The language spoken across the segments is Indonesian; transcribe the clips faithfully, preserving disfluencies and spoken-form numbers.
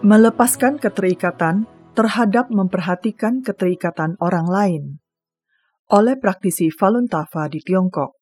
Melepaskan keterikatan terhadap memperhatikan keterikatan orang lain oleh praktisi Falun Tafa di Tiongkok.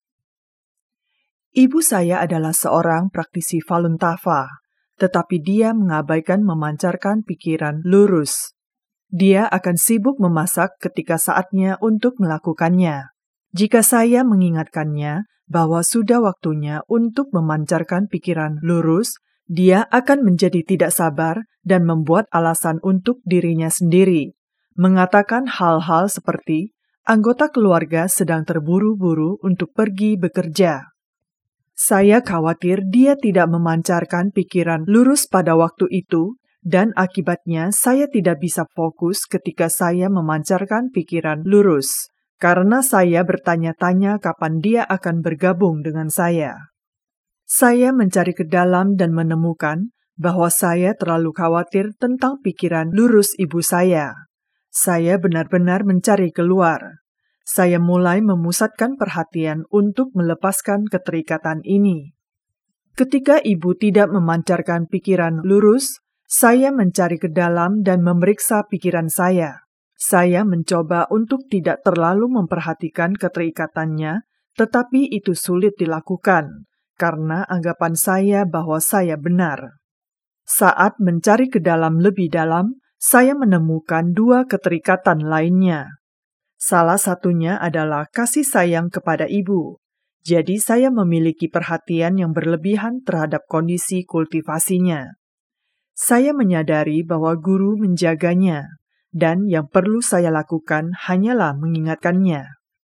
Ibu saya adalah seorang praktisi Falun Tafa, tetapi dia mengabaikan memancarkan pikiran lurus. Dia akan sibuk memasak ketika saatnya untuk melakukannya. Jika saya mengingatkannya bahwa sudah waktunya untuk memancarkan pikiran lurus, dia akan menjadi tidak sabar dan membuat alasan untuk dirinya sendiri, mengatakan hal-hal seperti anggota keluarga sedang terburu-buru untuk pergi bekerja. Saya khawatir dia tidak memancarkan pikiran lurus pada waktu itu, dan akibatnya saya tidak bisa fokus ketika saya memancarkan pikiran lurus, karena saya bertanya-tanya kapan dia akan bergabung dengan saya. Saya mencari ke dalam dan menemukan bahwa saya terlalu khawatir tentang pikiran lurus ibu saya. Saya benar-benar mencari keluar. Saya mulai memusatkan perhatian untuk melepaskan keterikatan ini. Ketika ibu tidak memancarkan pikiran lurus, saya mencari ke dalam dan memeriksa pikiran saya. Saya mencoba untuk tidak terlalu memperhatikan keterikatannya, tetapi itu sulit dilakukan karena anggapan saya bahwa saya benar. Saat mencari ke dalam lebih dalam, saya menemukan dua keterikatan lainnya. Salah satunya adalah kasih sayang kepada ibu. Jadi saya memiliki perhatian yang berlebihan terhadap kondisi kultivasinya. Saya menyadari bahwa guru menjaganya, dan yang perlu saya lakukan hanyalah mengingatkannya.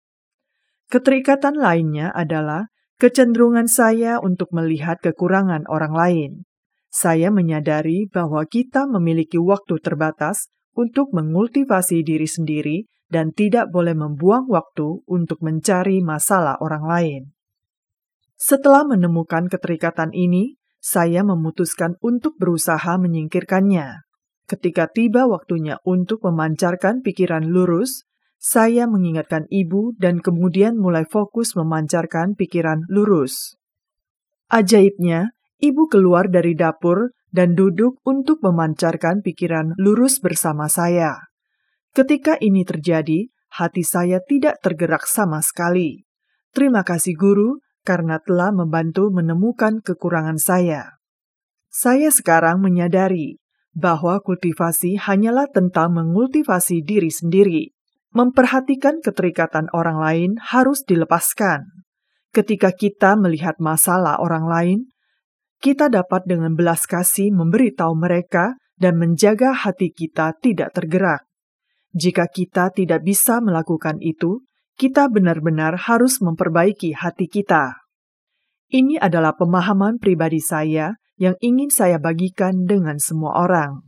Keterikatan lainnya adalah kecenderungan saya untuk melihat kekurangan orang lain. Saya menyadari bahwa kita memiliki waktu terbatas untuk mengultivasi diri sendiri dan tidak boleh membuang waktu untuk mencari masalah orang lain. Setelah menemukan keterikatan ini, saya memutuskan untuk berusaha menyingkirkannya. Ketika tiba waktunya untuk memancarkan pikiran lurus, saya mengingatkan ibu dan kemudian mulai fokus memancarkan pikiran lurus. Ajaibnya, ibu keluar dari dapur dan duduk untuk memancarkan pikiran lurus bersama saya. Ketika ini terjadi, hati saya tidak tergerak sama sekali. Terima kasih guru karena telah membantu menemukan kekurangan saya. Saya sekarang menyadari bahwa kultivasi hanyalah tentang mengultivasi diri sendiri. Memperhatikan keterikatan orang lain harus dilepaskan. Ketika kita melihat masalah orang lain, kita dapat dengan belas kasih memberitahu mereka dan menjaga hati kita tidak tergerak. Jika kita tidak bisa melakukan itu, kita benar-benar harus memperbaiki hati kita. Ini adalah pemahaman pribadi saya yang ingin saya bagikan dengan semua orang.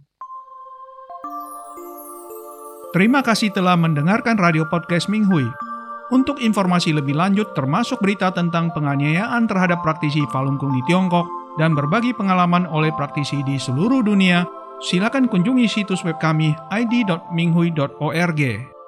Terima kasih telah mendengarkan radio podcast Ming Hui. Untuk informasi lebih lanjut termasuk berita tentang penganiayaan terhadap praktisi Falun Gong di Tiongkok dan berbagi pengalaman oleh praktisi di seluruh dunia, silakan kunjungi situs web kami i d dot minghui dot org.